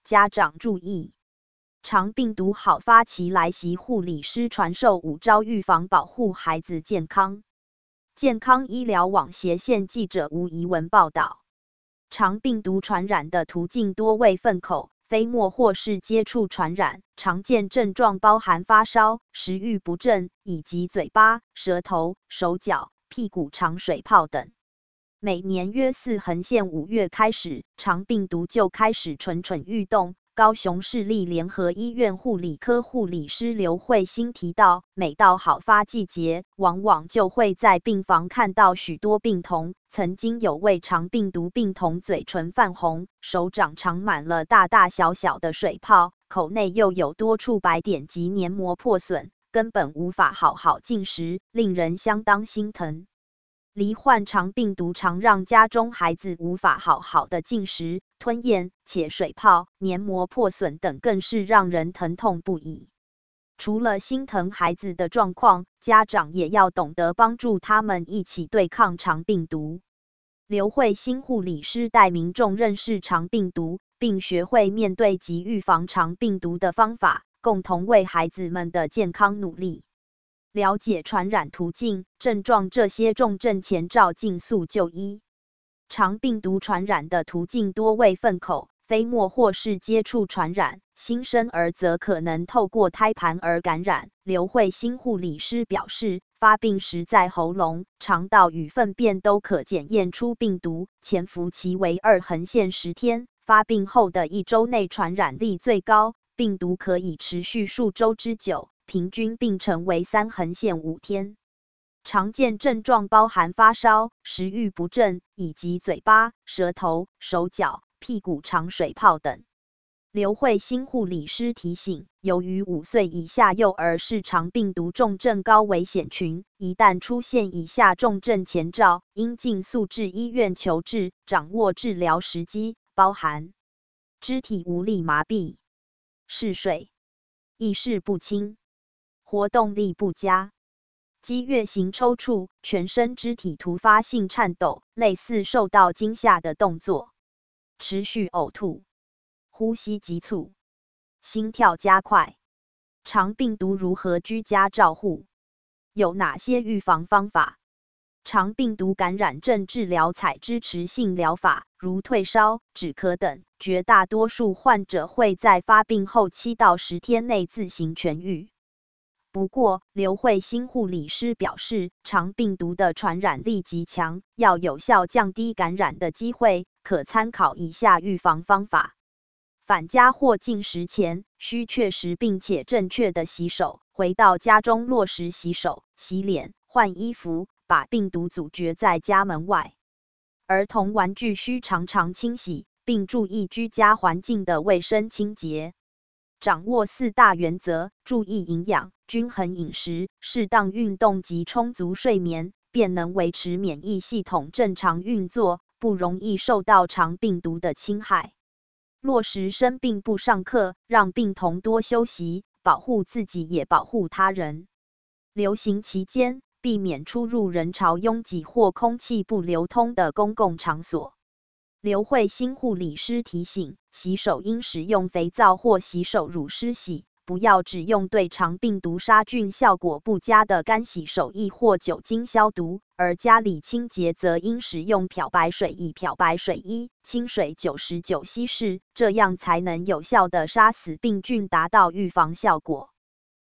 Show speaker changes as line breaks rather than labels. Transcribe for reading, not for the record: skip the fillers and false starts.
家长注意，肠病毒好发期来袭，护理师传授5招预防保护孩子健康。健康医疗网斜线记者吴怡文报道，肠病毒传染的途径多为粪口、飞沫或是接触传染，常见症状包含发烧、食欲不振，以及嘴巴、舌头、手脚、屁股长水泡等。每年约4横线5月开始，肠病毒就开始蠢蠢欲动。高雄市立联合医院护理科护理师刘慧欣提到，每到好发季节，往往就会在病房看到许多病童。曾经有位肠病毒病童嘴唇泛红，手掌长满了大大小小的水泡，口内又有多处白点及黏膜破损，根本无法好好进食，令人相当心疼。罹患肠病毒常让家中孩子无法好好的进食、吞咽，且水泡、黏膜破损等更是让人疼痛不已。除了心疼孩子的状况，家长也要懂得帮助他们一起对抗肠病毒。刘慧欣护理师带民众认识肠病毒，并学会面对及预防肠病毒的方法，共同为孩子们的健康努力。了解传染途径、症状这些重症前兆，尽速就医。肠病毒传染的途径多为粪口、飞沫或是接触传染，新生儿则可能透过胎盘而感染。刘慧欣护理师表示，发病时在喉咙、肠道与粪便都可检验出病毒，潜伏期为2横线10天，发病后的1周内传染力最高，病毒可以持续数周之久。平均病程为3横线5天。常见症状包含发烧、食欲不振，以及嘴巴、舌头、手脚、屁股长水泡等。刘慧欣护理师提醒，由于5岁以下幼儿是肠病毒重症高危险群，一旦出现以下重症前兆，应尽速至医院求治，掌握治疗时机，包含肢体无力麻痹、嗜睡、意识不清、活动力不佳、激越型抽搐、全身肢体突发性颤抖，类似受到惊吓的动作、持续呕吐、呼吸急促、心跳加快。肠病毒如何居家照护？有哪些预防方法？肠病毒感染症治疗采支持性疗法，如退烧、止咳等，绝大多数患者会在发病后7到10天内自行痊愈。不过，刘慧欣护理师表示，肠病毒的传染力极强，要有效降低感染的机会，可参考以下预防方法。返家或进食前，需确实并且正确的洗手，回到家中落实洗手、洗脸、换衣服，把病毒阻绝在家门外。儿童玩具需常常清洗，并注意居家环境的卫生清洁。掌握4大原则，注意营养、均衡饮食、适当运动及充足睡眠，便能维持免疫系统正常运作，不容易受到肠病毒的侵害。落实生病不上课，让病童多休息，保护自己也保护他人。流行期间，避免出入人潮拥挤或空气不流通的公共场所。刘慧欣护理师提醒，洗手应使用肥皂或洗手乳湿洗，不要只用对肠病毒杀菌效果不佳的干洗手液或酒精消毒，而家里清洁则应使用漂白水以漂白水衣、清水99稀释，这样才能有效地杀死病菌，达到预防效果。